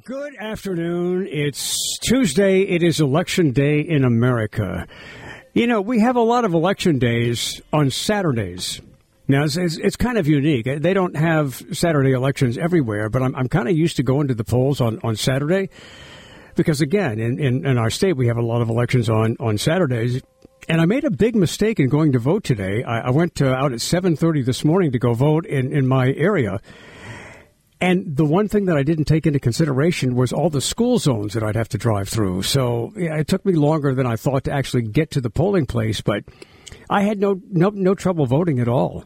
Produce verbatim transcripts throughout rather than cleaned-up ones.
Good afternoon. It's Tuesday. It is Election Day in America. You know, we have a lot of election days on Saturdays. Now, it's, it's, it's kind of unique. They don't have Saturday elections everywhere, but I'm, I'm kind of used to going to the polls on, on Saturday because, again, in, in, in our state, we have a lot of elections on, on Saturdays. And I made a big mistake in going to vote today. I, I went to, out at seven thirty this morning to go vote in, in my area. And the one thing that I didn't take into consideration was all the school zones that I'd have to drive through. So yeah, it took me longer than I thought to actually get to the polling place, but I had no, no, no trouble voting at all.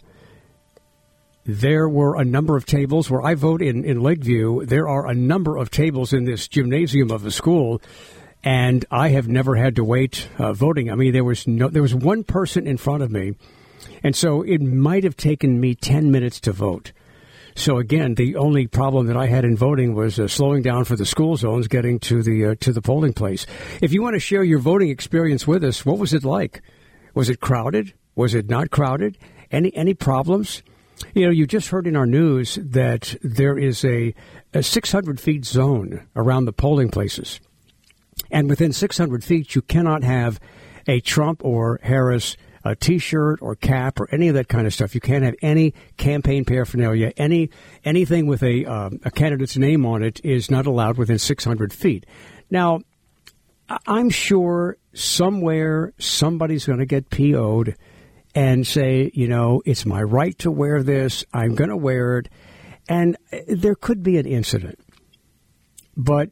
There were a number of tables where I vote in, in Lakeview. There are a number of tables in this gymnasium of the school, and I have never had to wait uh, voting. I mean, there was no, there was one person in front of me, and so it might have taken me ten minutes to vote. So again, the only problem that I had in voting was uh, slowing down for the school zones getting to the uh, to the polling place. If you want to share your voting experience with us, what was it like? Was it crowded? Was it not crowded? Any any problems? You know, you just heard in our news that there is a, a six hundred feet zone around the polling places. And within six hundred feet, you cannot have a Trump or Harris a T-shirt or cap or any of that kind of stuff. You can't have any campaign paraphernalia. Any anything with a um, a candidate's name on it is not allowed within six hundred feet. Now, I'm sure somewhere somebody's going to get P O'd and say, you know, it's my right to wear this. I'm going to wear it. And there could be an incident. But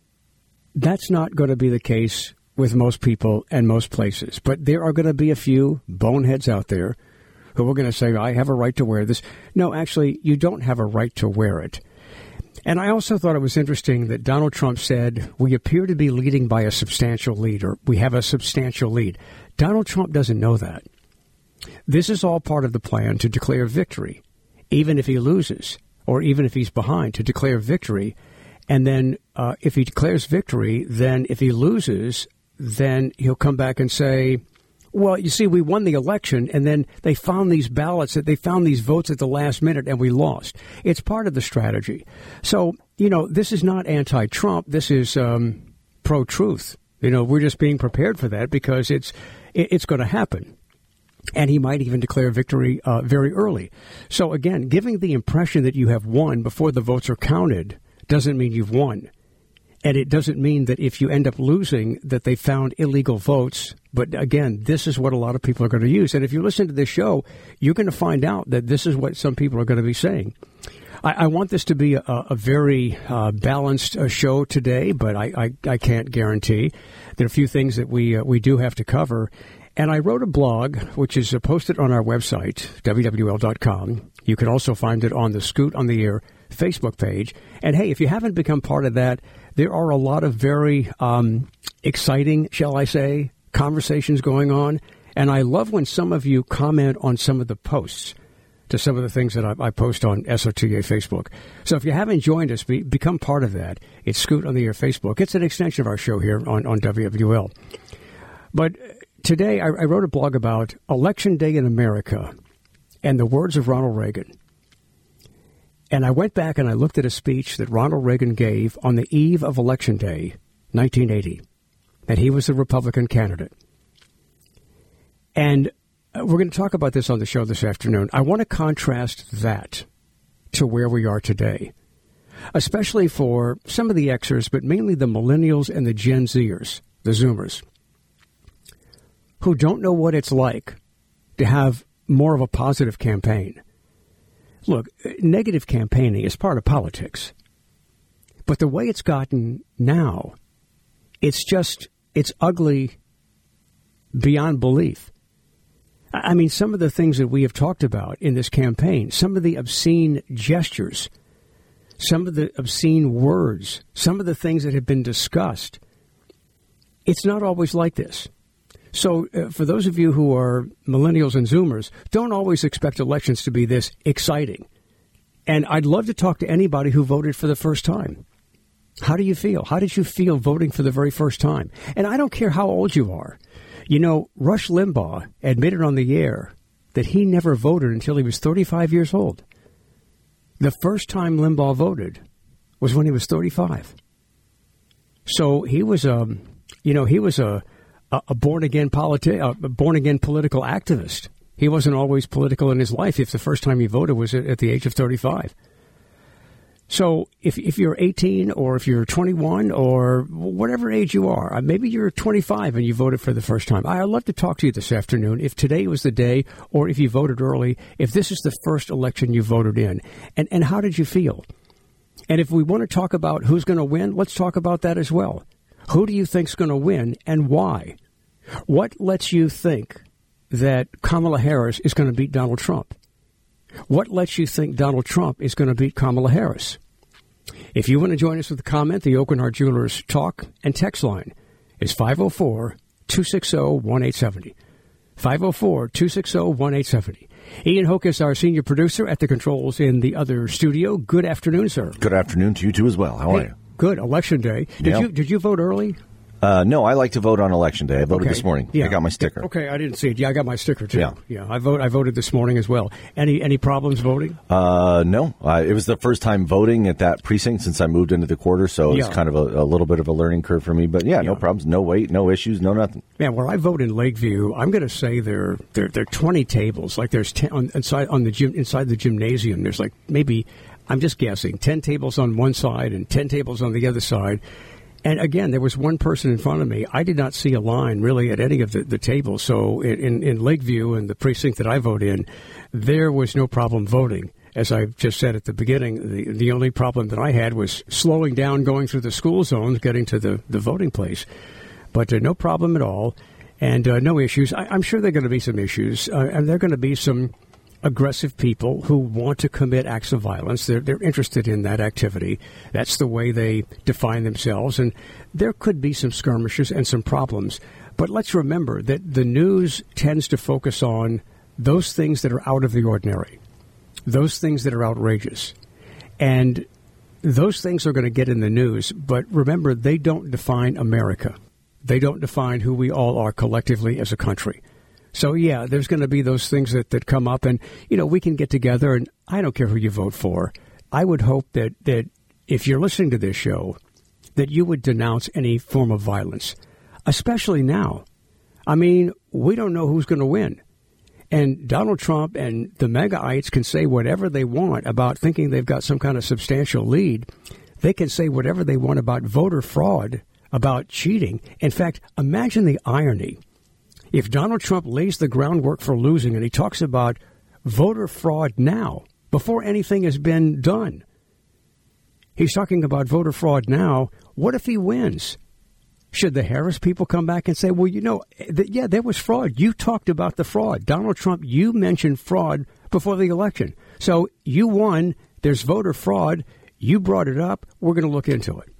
that's not going to be the case with most people and most places. But there are going to be a few boneheads out there who are going to say, I have a right to wear this. No, actually, you don't have a right to wear it. And I also thought it was interesting that Donald Trump said, we appear to be leading by a substantial lead, or we have a substantial lead. Donald Trump doesn't know that. This is all part of the plan to declare victory, even if he loses, or even if he's behind, to declare victory. And then uh, if he declares victory, then if he loses, then he'll come back and say, well, you see, we won the election, and then they found these ballots, that they found these votes at the last minute, and we lost. It's part of the strategy. So, you know, this is not anti-Trump. This is um, pro-truth. You know, we're just being prepared for that because it's it's going to happen. And he might even declare victory uh, very early. So, again, giving the impression that you have won before the votes are counted doesn't mean you've won. And it doesn't mean that if you end up losing that they found illegal votes. But again, this is what a lot of people are going to use. And if you listen to this show, you're going to find out that this is what some people are going to be saying. I, I want this to be a, a very uh, balanced uh, show today, but I, I, I can't guarantee. There are a few things that we uh, we do have to cover. And I wrote a blog, which is uh, posted on our website, W W L dot com. You can also find it on the Scoot on the Air Facebook page. And, hey, if you haven't become part of that, there are a lot of very um, exciting, shall I say, conversations going on. And I love when some of you comment on some of the posts to some of the things that I, I post on S O T A Facebook. So if you haven't joined us, be, become part of that. It's Scoot on the Air Facebook. It's an extension of our show here on, on W W L. But today I, I wrote a blog about Election Day in America and the words of Ronald Reagan. And I went back and I looked at a speech that Ronald Reagan gave on the eve of Election Day, nineteen eighty, and he was the Republican candidate. And we're going to talk about this on the show this afternoon. I want to contrast that to where we are today, especially for some of the Xers, but mainly the millennials and the Gen Zers, the Zoomers, who don't know what it's like to have more of a positive campaign. Look, negative campaigning is part of politics. But the way it's gotten now, it's just, it's ugly beyond belief. I mean, some of the things that we have talked about in this campaign, some of the obscene gestures, some of the obscene words, some of the things that have been discussed, it's not always like this. So uh, for those of you who are millennials and Zoomers, don't always expect elections to be this exciting. And I'd love to talk to anybody who voted for the first time. How do you feel? How did you feel voting for the very first time? And I don't care how old you are. You know, Rush Limbaugh admitted on the air that he never voted until he was thirty-five years old. The first time Limbaugh voted was when he was thirty-five. So he was a, um, you know, he was a, a born again politi- a born again political activist. He wasn't always political in his life if the first time he voted was at the age of thirty-five. So if if you're eighteen or if you're twenty-one or whatever age you are, maybe you're twenty-five and you voted for the first time. I'd love to talk to you this afternoon if today was the day or if you voted early, if this is the first election you voted in. And, and how did you feel? And if we want to talk about who's going to win, let's talk about that as well. Who do you think's going to win and why? What lets you think that Kamala Harris is going to beat Donald Trump? What lets you think Donald Trump is going to beat Kamala Harris? If you want to join us with a comment, the Oakenheart Jewelers talk and text line is five oh four, two six oh, one eight seven oh. five oh four, two six oh, one eight seven oh. Ian Hocus, our senior producer at the controls in the other studio. Good afternoon, sir. Good afternoon to you, too, as well. How are hey, you? Good. Election day. Did yeah. you Did you vote early? Uh, no, I like to vote on Election Day. I voted okay. this morning. Yeah. I got my sticker. Okay, I didn't see it. Yeah, I got my sticker, too. Yeah. yeah I vote. I voted this morning as well. Any any problems voting? Uh, no. Uh, it was the first time voting at that precinct since I moved into the quarter, so it's yeah. kind of a, a little bit of a learning curve for me. But, yeah, yeah, no problems, no wait, no issues, no nothing. Man, where I vote in Lakeview, I'm going to say there there there are twenty tables. Like there's ten on, inside on the gym inside the gymnasium. There's like maybe, I'm just guessing, ten tables on one side and ten tables on the other side. And again, there was one person in front of me. I did not see a line really at any of the, the tables. So in, in Lakeview and the precinct that I vote in, there was no problem voting. As I just said at the beginning, the, the only problem that I had was slowing down going through the school zones, getting to the, the voting place. But uh, no problem at all, and uh, no issues. I, I'm sure there are going to be some issues, uh, and there are going to be some aggressive people who want to commit acts of violence. They're, they're interested in that activity. That's the way they define themselves. And there could be some skirmishes and some problems. But let's remember that the news tends to focus on those things that are out of the ordinary, those things that are outrageous. And those things are going to get in the news. But remember, they don't define America. They don't define who we all are collectively as a country. So, yeah, there's going to be those things that, that come up, and, you know, we can get together, and I don't care who you vote for. I would hope that, that if you're listening to this show, that you would denounce any form of violence, especially now. I mean, we don't know who's going to win. And Donald Trump and the MAGAites can say whatever they want about thinking they've got some kind of substantial lead. They can say whatever they want about voter fraud, about cheating. In fact, imagine the irony. If Donald Trump lays the groundwork for losing and he talks about voter fraud now, before anything has been done, he's talking about voter fraud now. What if he wins? Should the Harris people come back and say, well, you know, th- yeah, there was fraud. You talked about the fraud. Donald Trump, you mentioned fraud before the election. So you won. There's voter fraud. You brought it up. We're going to look into it.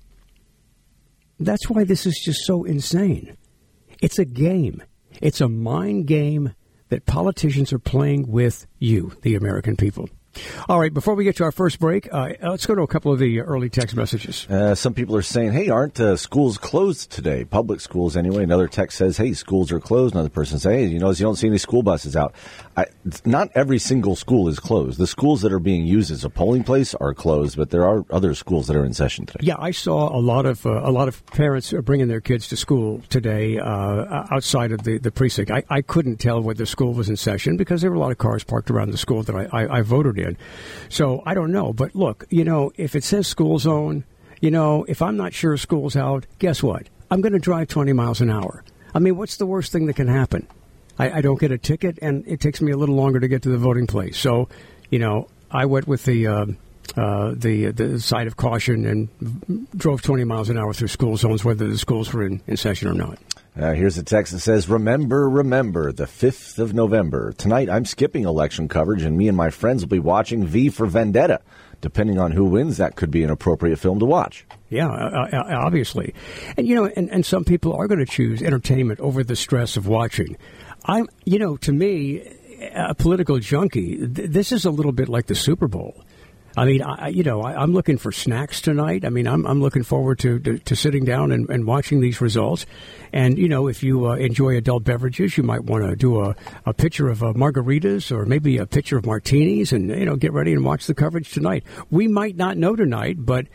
That's why this is just so insane. It's a game. It's a mind game that politicians are playing with you, the American people. All right, before we get to our first break, uh, let's go to a couple of the early text messages. Uh, some people are saying, hey, aren't uh, schools closed today? Public schools anyway. Another text says, hey, schools are closed. Another person says, hey, you notice you don't see any school buses out. I, not every single school is closed. The schools that are being used as a polling place are closed, but there are other schools that are in session today. Yeah, I saw a lot of uh, a lot of parents are bringing their kids to school today uh, outside of the, the precinct. I, I couldn't tell whether the school was in session because there were a lot of cars parked around the school that I, I, I voted in. So I don't know. But look, you know, if it says school zone, you know, if I'm not sure school's out, guess what? I'm going to drive twenty miles an hour. I mean, what's the worst thing that can happen? I, I don't get a ticket, and it takes me a little longer to get to the voting place. So, you know, I went with the uh, uh, the the side of caution and drove twenty miles an hour through school zones, whether the schools were in, in session or not. Uh, here's a text that says, remember, remember, the fifth of November. Tonight, I'm skipping election coverage, and me and my friends will be watching V for Vendetta. Depending on who wins, that could be an appropriate film to watch. Yeah, uh, obviously. And, you know, and, and some people are going to choose entertainment over the stress of watching. I'm, you know, to me, a political junkie, th- this is a little bit like the Super Bowl. I mean, I, you know, I, I'm looking for snacks tonight. I mean, I'm, I'm looking forward to, to, to sitting down and, and watching these results. And, you know, if you uh, enjoy adult beverages, you might want to do a, a pitcher of uh, margaritas or maybe a pitcher of martinis and, you know, get ready and watch the coverage tonight. We might not know tonight, but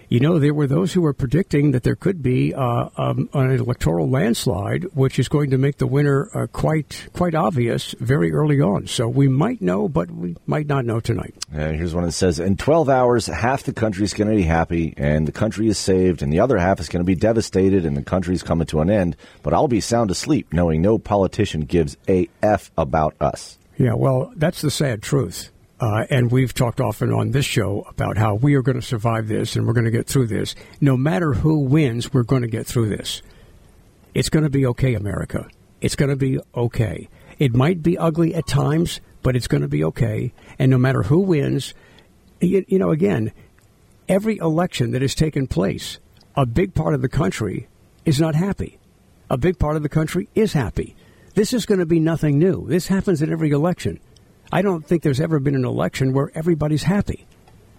you know, there were those who were predicting that there could be uh, um, an electoral landslide, which is going to make the winner uh, quite quite obvious very early on. So we might know, but we might not know tonight. Uh, here's one that says, in twelve hours, half the country is going to be happy, and the country is saved, and the other half is going to be devastated, and the country's coming to an end. But I'll be sound asleep knowing no politician gives a F about us. Yeah, well, that's the sad truth. Uh, and we've talked often on this show about how we are going to survive this and we're going to get through this. No matter who wins, we're going to get through this. It's going to be okay, America. It's going to be okay. It might be ugly at times, but it's going to be okay. And no matter who wins, you, you know, again, every election that has taken place, a big part of the country is not happy. A big part of the country is happy. This is going to be nothing new. This happens in every election. I don't think there's ever been an election where everybody's happy.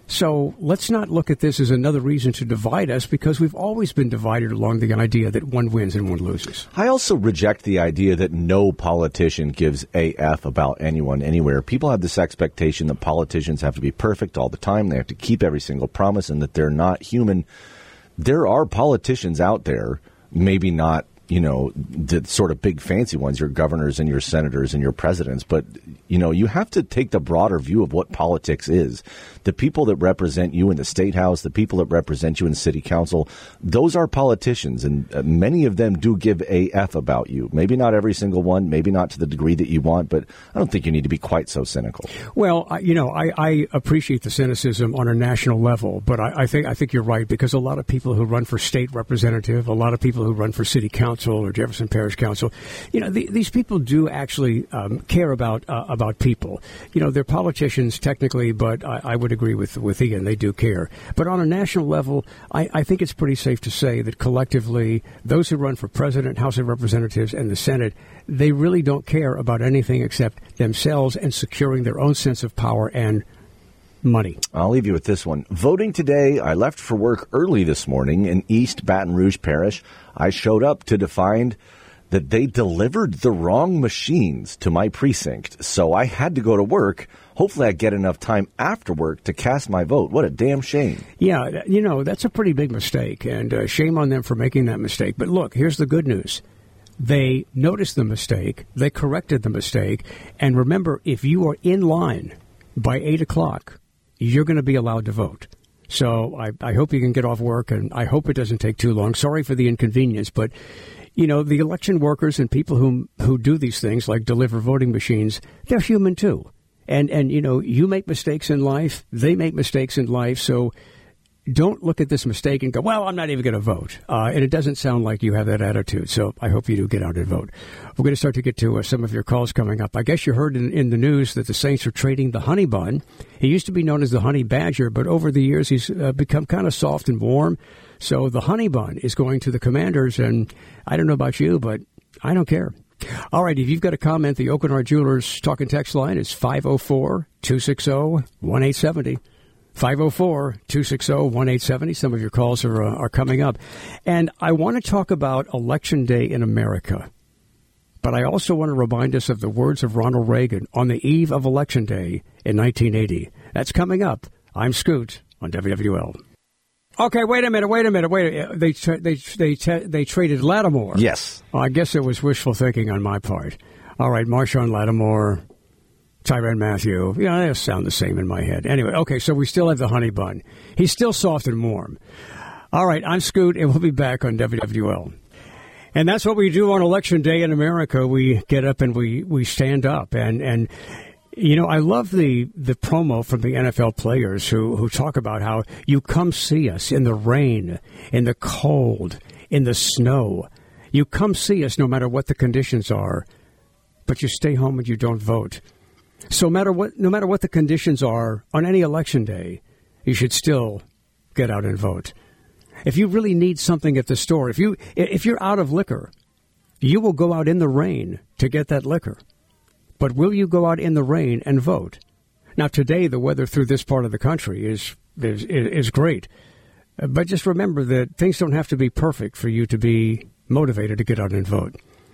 So let's not look at this as another reason to divide us, because we've always been divided along the idea that one wins and one loses. I also reject the idea that no politician gives a F about anyone anywhere. People have this expectation that politicians have to be perfect all the time. They have to keep every single promise, and that they're not human. There are politicians out there, maybe not, you know, the sort of big fancy ones, your governors and your senators and your presidents. But, you know, you have to take the broader view of what politics is. The people that represent you in the state house, the people that represent you in city council, those are politicians. And uh, many of them do give a F about you. Maybe not every single one, maybe not to the degree that you want, but I don't think you need to be quite so cynical. Well, I, you know, I, I appreciate the cynicism on a national level, but I, I think I think you're right, because a lot of people who run for state representative, a lot of people who run for city council, or Jefferson Parish Council, you know, the, these people do actually um, care about uh, about people. You know, they're politicians technically, but I, I would agree with with Ian, they do care. But on a national level, I, I think it's pretty safe to say that collectively, those who run for president, House of Representatives, and the Senate, they really don't care about anything except themselves and securing their own sense of power and money. I'll leave you with this one. Voting today, I left for work early this morning in East Baton Rouge Parish. I showed up to find that they delivered the wrong machines to my precinct, so I had to go to work. Hopefully I get enough time after work to cast my vote. What a damn shame. Yeah, you know, that's a pretty big mistake, and uh, shame on them for making that mistake. But look, here's the good news. They noticed the mistake, they corrected the mistake, and remember, if you are in line by eight o'clock, you're going to be allowed to vote. So I, I hope you can get off work, and I hope it doesn't take too long. Sorry for the inconvenience, but, you know, the election workers and people who who do these things, like deliver voting machines, they're human too. And, and you know, you make mistakes in life, they make mistakes in life, so don't look at this mistake and go, well, I'm not even going to vote. Uh, and it doesn't sound like you have that attitude. So I hope you do get out and vote. We're going to start to get to uh, some of your calls coming up. I guess you heard in, in the news that the Saints are trading the Honey Bun. He used to be known as the Honey Badger, but over the years he's uh, become kind of soft and warm. So the Honey Bun is going to the Commanders. And I don't know about you, but I don't care. All right, if you've got a comment, the Oakenard Jewelers talk and text line is five oh four, two six oh, one eight seven oh. five oh four, two six oh, one eight seven oh. Some of your calls are uh, are coming up. And I want to talk about Election Day in America. But I also want to remind us of the words of Ronald Reagan on the eve of Election Day in nineteen eighty. That's coming up. I'm Scoot on W W L. Okay, wait a minute, wait a minute, wait a minute. They, tra- they, they, they, they traded Lattimore. Yes. Well, I guess it was wishful thinking on my part. All right, Marshawn Lattimore, Tyrann Mathieu. You know, they sound the same in my head. Anyway, okay, so we still have the Honey Bun. He's still soft and warm. All right, I'm Scoot, and we'll be back on W W L. And that's what we do on Election Day in America. We get up and we, we stand up. And, and you know, I love the, the promo from the N F L players who, who talk about how you come see us in the rain, in the cold, in the snow. You come see us no matter what the conditions are, but you stay home and you don't vote. So no matter what, no matter what the conditions are on any election day, you should still get out and vote. If you really need something at the store, if you if you're out of liquor, you will go out in the rain to get that liquor. But will you go out in the rain and vote? Now, today the weather through this part of the country is is is great, but just remember that things don't have to be perfect for you to be motivated to get out and vote.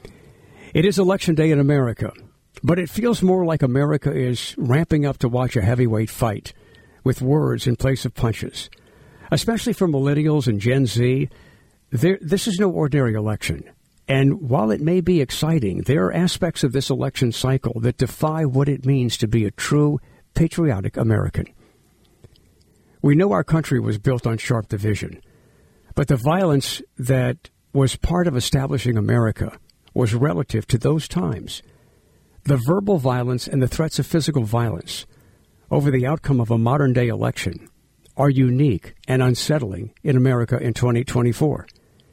It is Election Day in America. But it feels more like America is ramping up to watch a heavyweight fight with words in place of punches. especially for millennials and Gen Z, there, this is no ordinary election. And while it may be exciting, there are aspects of this election cycle that defy what it means to be a true patriotic American. We know our country was built on sharp division, but the violence that was part of establishing America was relative to those times. The verbal violence and the threats of physical violence over the outcome of a modern-day election are unique and unsettling in America in twenty twenty-four.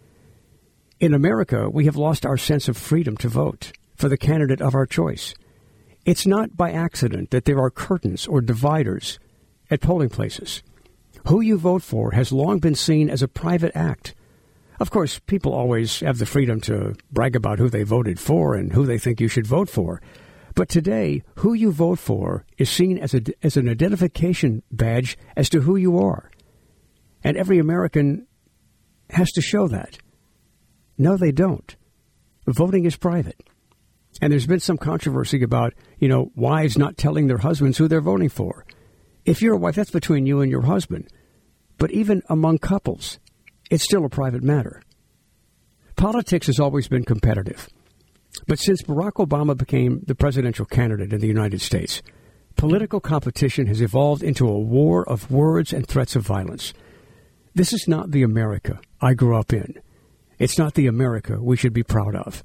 In America, we have lost our sense of freedom to vote for the candidate of our choice. It's not by accident that there are curtains or dividers at polling places. Who you vote for has long been seen as a private act. Of course, people always have the freedom to brag about who they voted for and who they think you should vote for. But today, who you vote for is seen as a, as an identification badge as to who you are. And every American has to show that. No, they don't. Voting is private. And there's been some controversy about, you know, wives not telling their husbands who they're voting for. If you're a wife, that's between you and your husband. But even among couples, it's still a private matter. Politics has always been competitive. But since Barack Obama became the presidential candidate in the United States, political competition has evolved into a war of words and threats of violence. This is not the America I grew up in. It's not the America we should be proud of.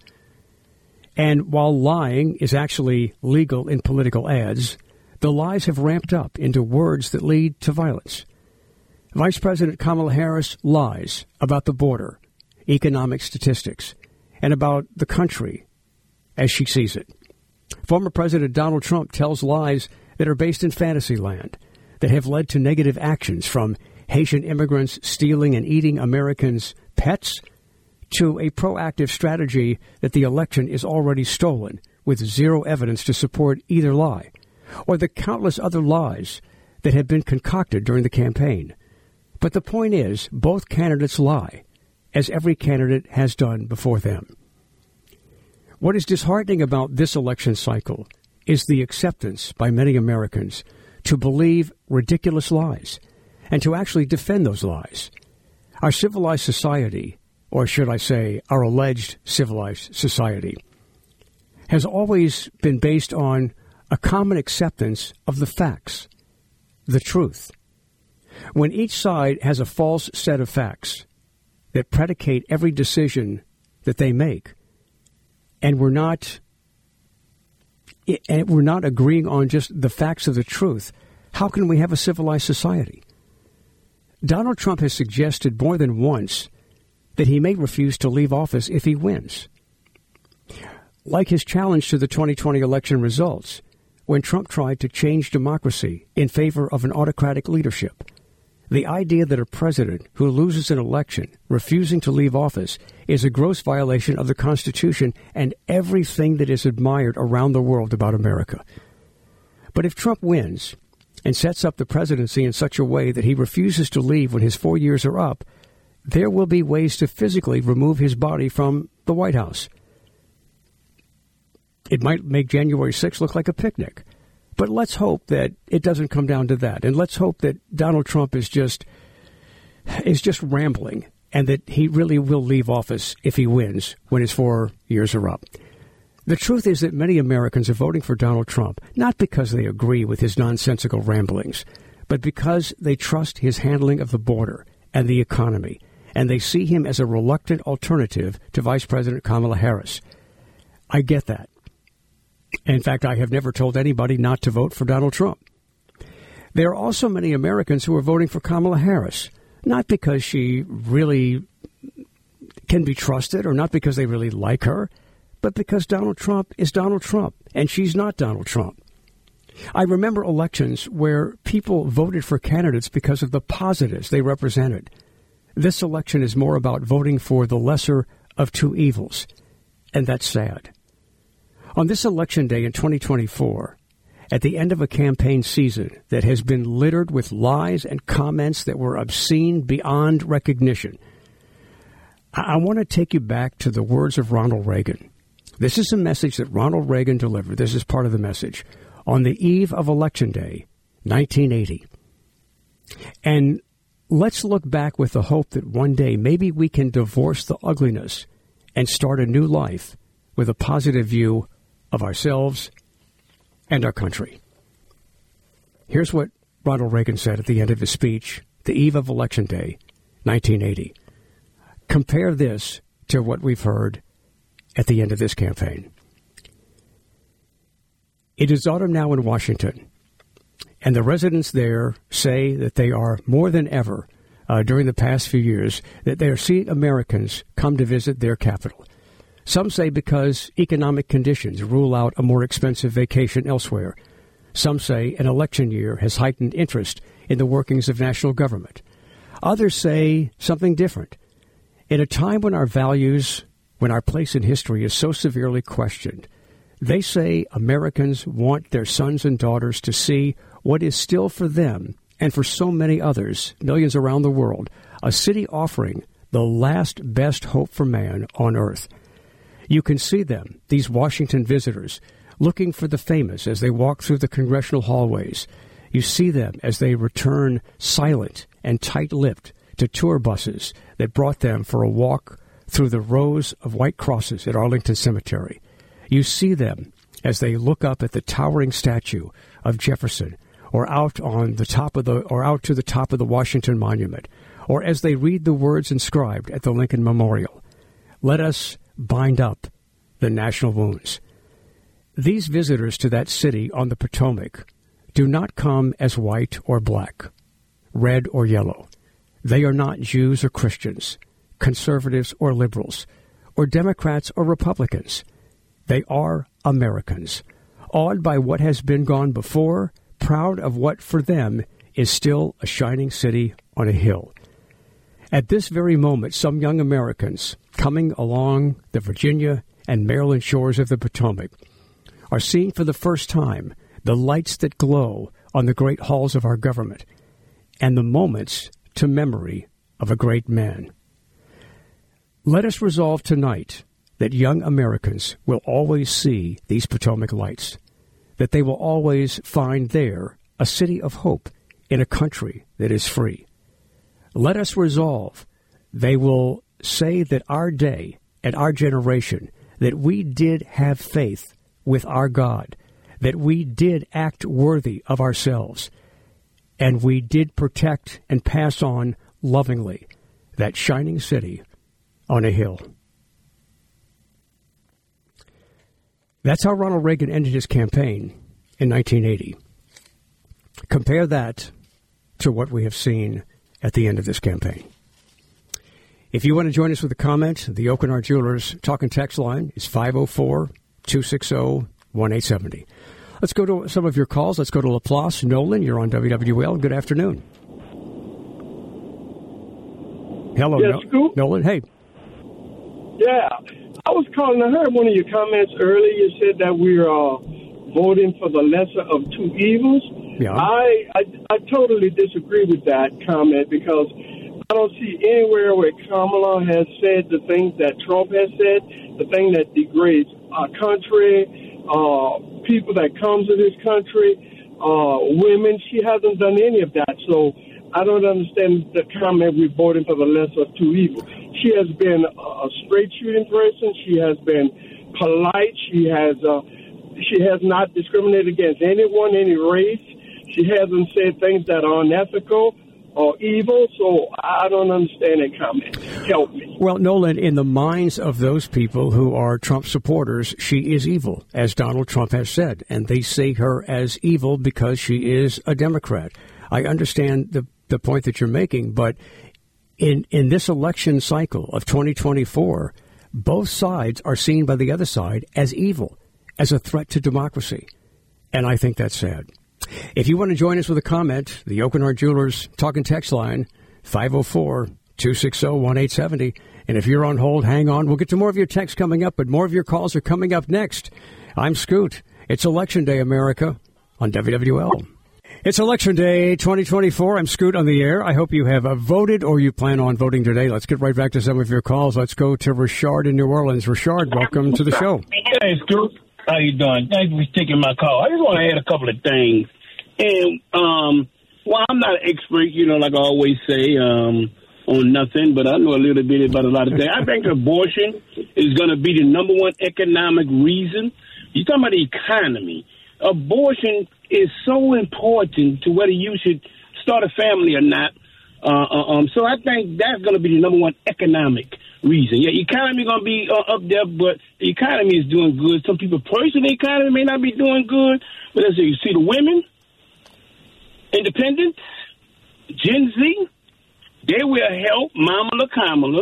And while lying is actually legal in political ads, the lies have ramped up into words that lead to violence. Vice President Kamala Harris lies about the border, economic statistics, and about the country as she sees it. Former President Donald Trump tells lies that are based in fantasy land, that have led to negative actions from Haitian immigrants stealing and eating Americans' pets to a proactive strategy that the election is already stolen with zero evidence to support either lie, or the countless other lies that have been concocted during the campaign. But the point is, both candidates lie, as every candidate has done before them. What is disheartening about this election cycle is the acceptance by many Americans to believe ridiculous lies and to actually defend those lies. Our civilized society, or should I say our alleged civilized society, has always been based on a common acceptance of the facts, the truth. When each side has a false set of facts that predicate every decision that they make, and we're not and we're not agreeing on just the facts of the truth, how can we have a civilized society? Donald Trump has suggested more than once that he may refuse to leave office if he wins. Like his challenge to the twenty twenty election results, when Trump tried to change democracy in favor of an autocratic leadership. The idea that a president who loses an election, refusing to leave office, is a gross violation of the Constitution and everything that is admired around the world about America. But if Trump wins and sets up the presidency in such a way that he refuses to leave when his four years are up, there will be ways to physically remove his body from the White House. It might make January sixth look like a picnic. But let's hope that it doesn't come down to that. And let's hope that Donald Trump is just is just rambling and that he really will leave office if he wins when his four years are up. The truth is that many Americans are voting for Donald Trump, not because they agree with his nonsensical ramblings, but because they trust his handling of the border and the economy, and they see him as a reluctant alternative to Vice President Kamala Harris. I get that. In fact, I have never told anybody not to vote for Donald Trump. There are also many Americans who are voting for Kamala Harris, not because she really can be trusted or not because they really like her, but because Donald Trump is Donald Trump and she's not Donald Trump. I remember elections where people voted for candidates because of the positives they represented. This election is more about voting for the lesser of two evils, and that's sad. On this election day in twenty twenty-four, at the end of a campaign season that has been littered with lies and comments that were obscene beyond recognition, I, I want to take you back to the words of Ronald Reagan. This is a message that Ronald Reagan delivered. This is part of the message. On the eve of Election Day, nineteen eighty. And let's look back with the hope that one day maybe we can divorce the ugliness and start a new life with a positive view of ourselves and our country. Here's what Ronald Reagan said at the end of his speech, the eve of Election Day, nineteen eighty. Compare this to what we've heard at the end of this campaign. It is autumn now in Washington, and the residents there say that they are more than ever uh, during the past few years that they are seeing Americans come to visit their capital. Some say because economic conditions rule out a more expensive vacation elsewhere. Some say an election year has heightened interest in the workings of national government. Others say something different. In a time when our values, when our place in history is so severely questioned, they say Americans want their sons and daughters to see what is still for them, and for so many others, millions around the world, a city offering the last best hope for man on earth. You can see them, these Washington visitors, looking for the famous as they walk through the congressional hallways. You see them as they return silent and tight-lipped to tour buses that brought them for a walk through the rows of white crosses at Arlington Cemetery. You see them as they look up at the towering statue of Jefferson, or out on the top of the, or out to the top of the Washington Monument, or as they read the words inscribed at the Lincoln Memorial. Let us bind up the national wounds. These visitors to that city on the Potomac do not come as white or black, red or yellow. They are not Jews or Christians, conservatives or liberals, or Democrats or Republicans. They are Americans, awed by what has been gone before, proud of what for them is still a shining city on a hill. At this very moment, some young Americans coming along the Virginia and Maryland shores of the Potomac are seeing for the first time the lights that glow on the great halls of our government and the moments to memory of a great man. Let us resolve tonight that young Americans will always see these Potomac lights, that they will always find there a city of hope in a country that is free. Let us resolve they will say that our day and our generation, that we did have faith with our God, that we did act worthy of ourselves, and we did protect and pass on lovingly that shining city on a hill. That's how Ronald Reagan ended his campaign in nineteen eighty. Compare that to what we have seen at the end of this campaign. If you want to join us with a comment, the Oakenard Jewelers talk and text line is five oh four, two six oh, one eight seven oh. Let's go to some of your calls. Let's go to LaPlace. Nolan, you're on W W L. Good afternoon. Hello, yes, no- Scoop. Nolan. Hey. Yeah, I was calling. I heard one of your comments earlier. You said that we're uh, voting for the lesser of two evils. Yeah. I, I I totally disagree with that comment because I don't see anywhere where Kamala has said the things that Trump has said, the thing that degrades our country, uh, people that come to this country, uh, women. She hasn't done any of that. So I don't understand the comment we're voting for the lesser of two evils. She has been a straight shooting person. She has been polite. She has uh, she has not discriminated against anyone, any race. She hasn't said things that are unethical or evil. So I don't understand that comment. Help me. Well, Nolan, in the minds of those people who are Trump supporters, she is evil, as Donald Trump has said, and they see her as evil because she is a Democrat. I understand the the point that you're making, but in in this election cycle of twenty twenty-four, both sides are seen by the other side as evil, as a threat to democracy. And I think that's sad. If you want to join us with a comment, the Oakenard Jewelers talk and text line, five oh four, two six oh, one eight seven oh. And if you're on hold, hang on. We'll get to more of your texts coming up, but more of your calls are coming up next. I'm Scoot. It's Election Day, America, on W W L. It's Election Day twenty twenty-four. I'm Scoot on the air. I hope you have uh, voted or you plan on voting today. Let's get right back to some of your calls. Let's go to Richard in New Orleans. Richard, welcome to the show. Hey, Scoot. How you doing? Thank you for taking my call. I just want to add a couple of things. And um, Well, I'm not an expert, you know, like I always say, um, on nothing, but I know a little bit about a lot of things. I think abortion is going to be the number one economic reason. You're talking about the economy. Abortion is so important to whether you should start a family or not. Uh, um, so I think that's going to be the number one economic reason. Yeah, economy going to be uh, up there, but the economy is doing good. Some people personally, the economy may not be doing good, but as you see, the women, independents, Gen Z, they will help Kamala Kamala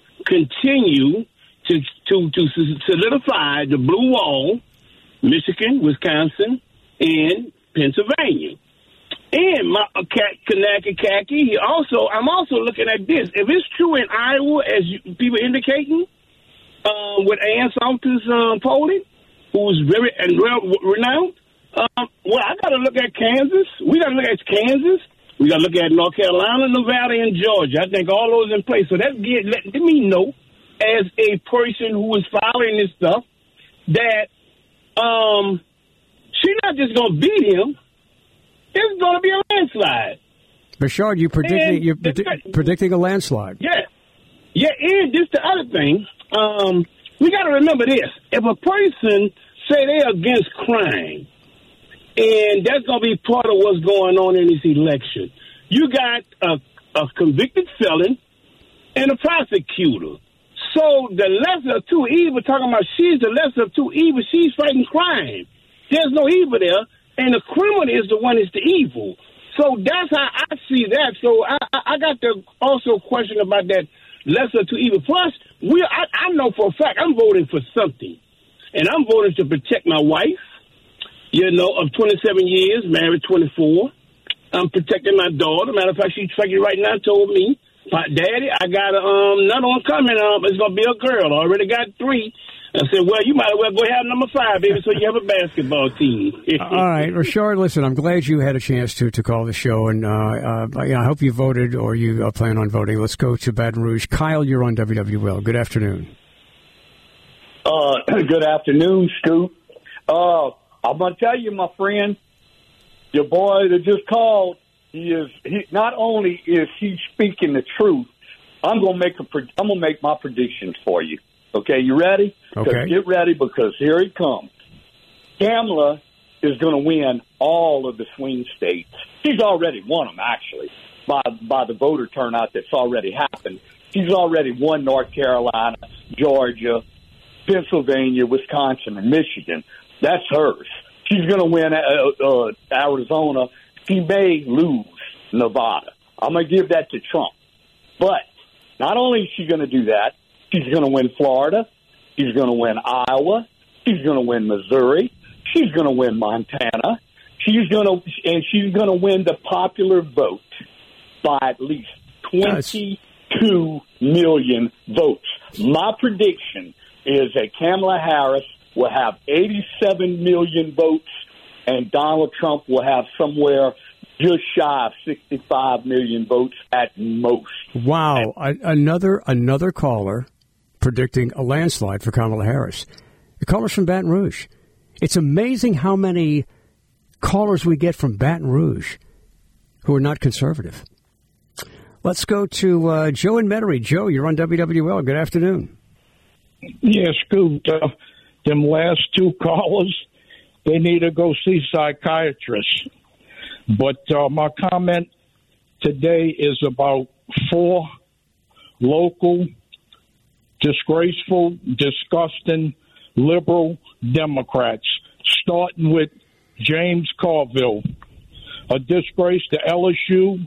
continue to, to to solidify the blue wall, Michigan, Wisconsin, and Pennsylvania. And my uh, Kanaka Kaki, he also, I'm also looking at this. If it's true in Iowa, as you, people indicating, uh, with Ann Salter's um, polling, who's very and well renowned, um, well, I got to look at Kansas. We got to look at Kansas. We got to look at North Carolina, Nevada, and Georgia. I think all those in place. So that get, let, let me know, as a person who is following this stuff, that um, she's not just going to beat him. It's going to be a landslide. Bashard, you predicting you're predi- predicting a landslide? Yeah, yeah. And just the other thing, um, we got to remember this: if a person say they're against crime, and that's going to be part of what's going on in this election, you got a, a convicted felon and a prosecutor. So the lesser of two evil, talking about she's the lesser of two evil, she's fighting crime. There's no evil there. And the criminal is the one is the evil. So that's how I see that. So I, I got to also question about that lesser to evil. Plus, we I, I know for a fact I'm voting for something. And I'm voting to protect my wife, you know, of twenty-seven years, married twenty-four. I'm protecting my daughter. Matter of fact, she's pregnant right now, told me, Daddy, I got a, um, another one coming up. It's going to be a girl. I already got three. I said, well, you might as well go have number five, baby, so you have a basketball team. All right. Rashard, listen, I'm glad you had a chance to, to call the show, and uh, uh, I hope you voted or you uh, plan on voting. Let's go to Baton Rouge. Kyle, you're on W W L. Good afternoon. Uh, good afternoon, Scoop. Uh, I'm going to tell you, my friend, your boy that just called, he is he, not only is he speaking the truth, I'm going to make a I'm going to make my predictions for you. Okay, you ready? Okay. Get ready because here it comes. Kamala is going to win all of the swing states. She's already won them, actually, by by the voter turnout that's already happened. She's already won North Carolina, Georgia, Pennsylvania, Wisconsin, and Michigan. That's hers. She's going to win uh, uh, Arizona. She may lose Nevada. I'm going to give that to Trump. But not only is she going to do that, she's going to win Florida. She's going to win Iowa. She's going to win Missouri. She's going to win Montana. She's going to and she's going to win the popular vote by at least twenty-two million votes. My prediction is that Kamala Harris will have eighty-seven million votes, and Donald Trump will have somewhere just shy of sixty-five million votes at most. Wow, I, another another caller predicting a landslide for Kamala Harris. The caller's from Baton Rouge. It's amazing how many callers we get from Baton Rouge who are not conservative. Let's go to uh, Joe in Metairie. Joe, you're on W W L. Good afternoon. Yes, Scoot. Uh, them last two callers, they need to go see psychiatrists. But uh, my comment today is about four local, disgraceful, disgusting, liberal Democrats, starting with James Carville, a disgrace to L S U,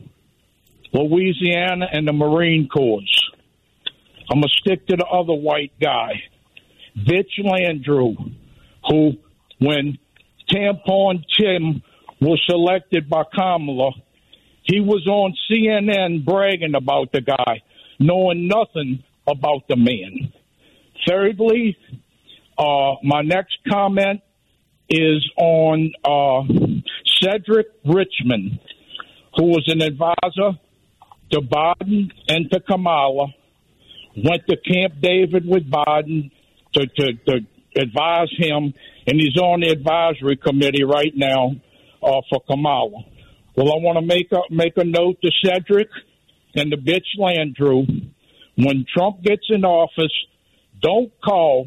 Louisiana, and the Marine Corps. I'm going to stick to the other white guy, Vitch Landrieu, who, when Tampon Tim was selected by Kamala, he was on C N N bragging about the guy, knowing nothing about the man. Thirdly, uh, my next comment is on uh, Cedric Richmond, who was an advisor to Biden and to Kamala, went to Camp David with Biden to, to, to advise him, and he's on the advisory committee right now uh, for Kamala. Well, I want to make a, make a note to Cedric and the bitch Landrew. When Trump gets in office, don't call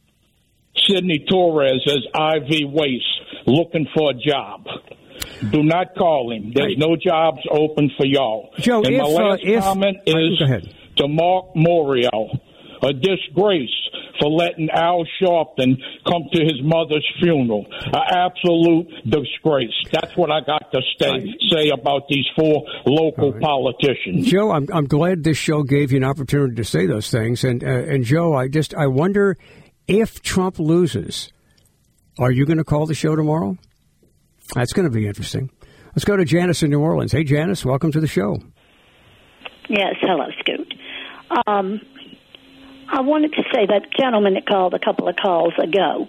Sidney Torres as I V Waste looking for a job. Do not call him. There's no jobs open for y'all. Joe, and if, my last uh, if, comment is go ahead. to Mark Morial, a disgrace for letting Al Sharpton come to his mother's funeral. An absolute disgrace. That's what I got to stay, say about these four local right. politicians. Joe, I'm I'm glad this show gave you an opportunity to say those things. And uh, and Joe, I just I wonder if Trump loses, are you going to call the show tomorrow? That's going to be interesting. Let's go to Janice in New Orleans. Hey, Janice, welcome to the show. Yes, hello, Scoot. Um, I wanted to say that gentleman that called a couple of calls ago,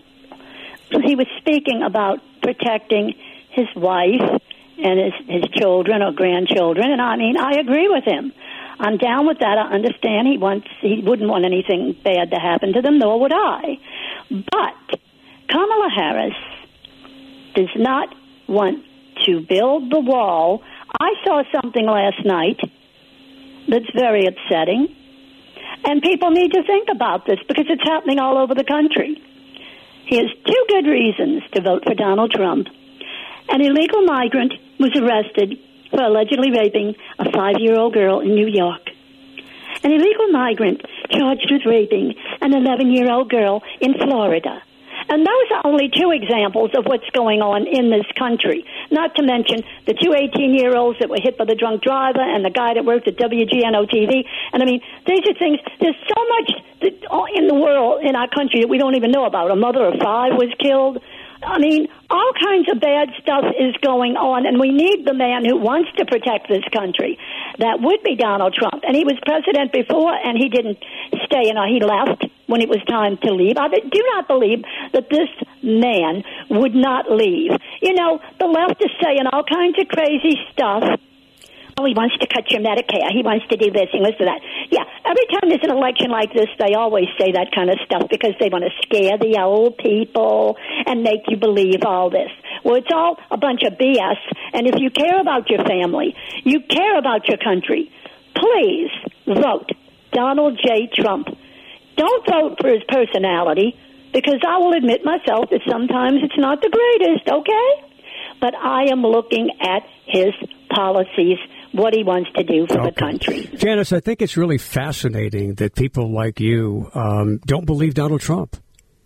he was speaking about protecting his wife and his, his children or grandchildren, and I mean, I agree with him. I'm down with that. I understand he wants he wouldn't want anything bad to happen to them, nor would I. But Kamala Harris does not want to build the wall. I saw something last night that's very upsetting. And people need to think about this because it's happening all over the country. He has two good reasons to vote for Donald Trump. An illegal migrant was arrested for allegedly raping a five-year-old girl in New York. An illegal migrant charged with raping an eleven-year-old girl in Florida. And those are only two examples of what's going on in this country, not to mention the two eighteen-year-olds that were hit by the drunk driver and the guy that worked at W G N O T V. And, I mean, these are things, there's so much that, in the world, in our country, that we don't even know about. A mother of five was killed. I mean, all kinds of bad stuff is going on, and we need the man who wants to protect this country. That would be Donald Trump. And he was president before, and he didn't stay, you know, he left when it was time to leave. I do not believe that this man would not leave. You know, the left is saying all kinds of crazy stuff. Oh, he wants to cut your Medicare. He wants to do this. He wants to do that. Yeah, every time there's an election like this, they always say that kind of stuff because they want to scare the old people and make you believe all this. Well, it's all a bunch of B S. And if you care about your family, you care about your country, please vote Donald J. Trump. Don't vote for his personality because I will admit myself that sometimes it's not the greatest, okay? But I am looking at his policies, what he wants to do for okay. the country. Janice, I think it's really fascinating that people like you um, don't believe Donald Trump.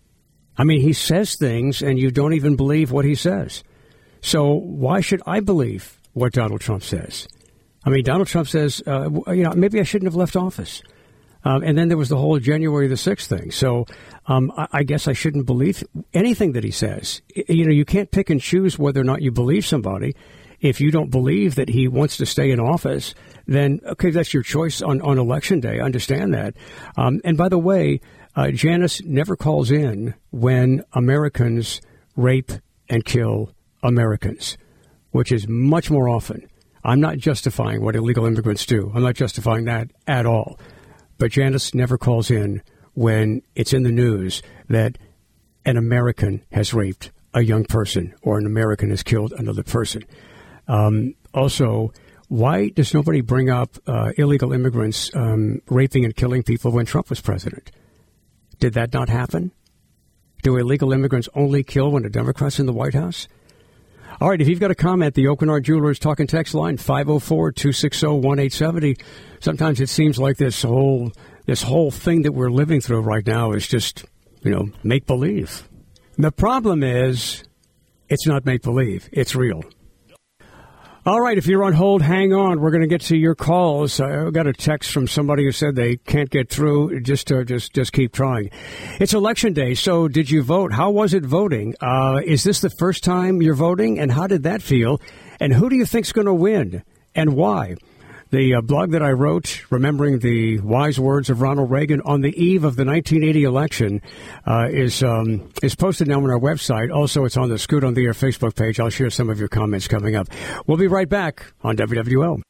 I mean, he says things and you don't even believe what he says. So why should I believe what Donald Trump says? I mean, Donald Trump says, uh, you know, maybe I shouldn't have left office. Um, and then there was the whole January the sixth thing. So um, I, I guess I shouldn't believe anything that he says. You know, you can't pick and choose whether or not you believe somebody. If you don't believe that he wants to stay in office, then, okay, that's your choice on, on Election Day. I understand that. Um, and by the way, uh, Janice never calls in when Americans rape and kill Americans, which is much more often. I'm not justifying what illegal immigrants do. I'm not justifying that at all. But Janice never calls in when it's in the news that an American has raped a young person or an American has killed another person. Um, also, why does nobody bring up uh, illegal immigrants um, raping and killing people when Trump was president? Did that not happen? Do illegal immigrants only kill when the Democrats in the White House? All right, if you've got a comment, the Oakenard Jewelers talk and text line, five oh four, two six oh, one eight seven oh. Sometimes it seems like this whole this whole thing that we're living through right now is just, you know, make-believe. The problem is it's not make-believe. It's real. All right, if you're on hold, hang on. We're going to get to your calls. I got a text from somebody who said they can't get through. Just uh, just, just keep trying. It's Election Day, so did you vote? How was it voting? Uh, is this the first time you're voting, and how did that feel? And who do you think's going to win, and why? The uh, blog that I wrote, remembering the wise words of Ronald Reagan on the eve of the nineteen eighty election, uh, is um, is posted now on our website. Also, it's on the Scoot on the Air Facebook page. I'll share some of your comments coming up. We'll be right back on W W L.